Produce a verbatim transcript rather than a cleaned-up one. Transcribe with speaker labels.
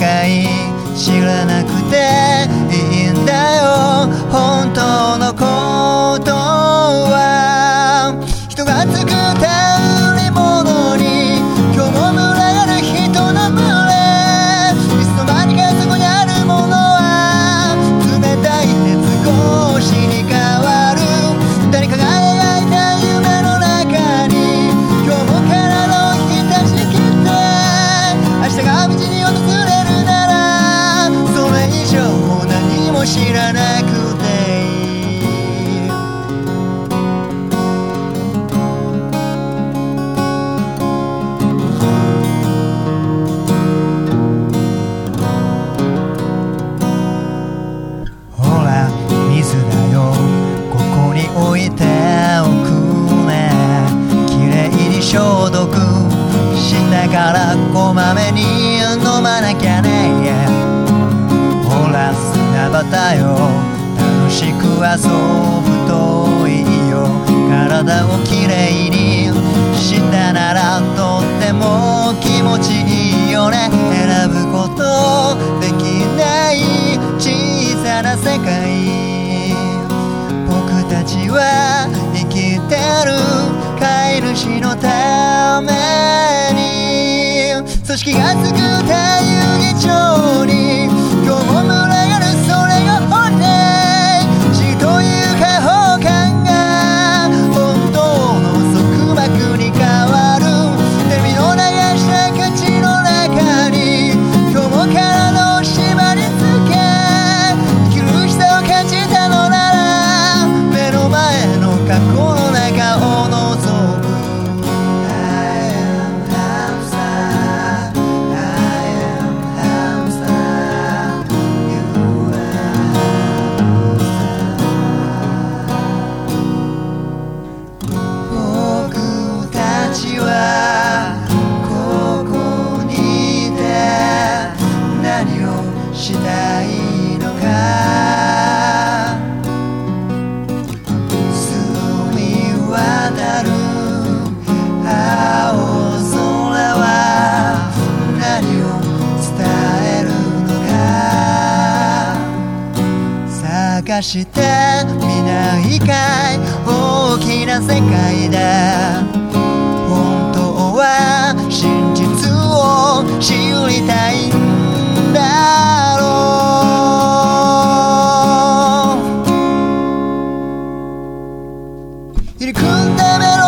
Speaker 1: 界知らなくていいんだよ。本当のことは人が作った売り物に今日も群がる人の群れ。いつの間にかそこにあるものは冷たい鉄格子に変わる。誰かが描いた夢の中に今日も体を浸しきって明日が道に訪れるならそれ以上何も知らなくていい。ほら水だよ、ここに置いておくね。きれいに消毒してからこまめに飲まなきゃね。ほら砂場よ、楽しく遊ぶといいよ。体をきれいにしたならとっても気持ちいいよね。選ぶことできない小さな世界、僕たちは生きてる飼い主のために。組織が作った遊戯場に今日も群がるそれが本音。死という解放感が本当の束縛に変わる。テレビの流した口の中に今日も体を縛り付け生きる下を感じたのなら目の前の過去の中を覗く。したいのか澄み渡る青空は何を伝えるのか。探してみないかい大きな世界だ。本当は真実を知りたいんだろう。入り組んだ目の